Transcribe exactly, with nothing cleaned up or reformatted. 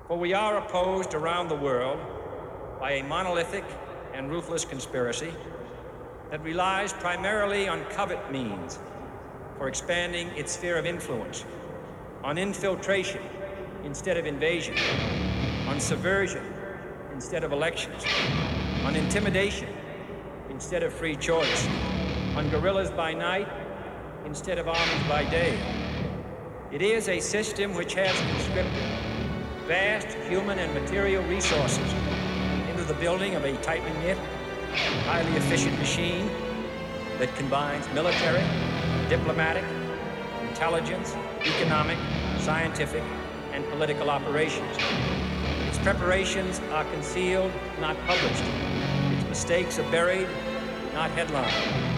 For we are opposed around the world by a monolithic and ruthless conspiracy that relies primarily on covert means for expanding its sphere of influence, on infiltration instead of invasion, on subversion instead of elections, on intimidation instead of free choice, on guerrillas by night instead of armies by day. It is a system which has conscripted vast human and material resources into the building of a tightly knit, highly efficient machine that combines military, diplomatic, intelligence, economic, scientific, and political operations. Its preparations are concealed, not published. Its mistakes are buried, not headlined.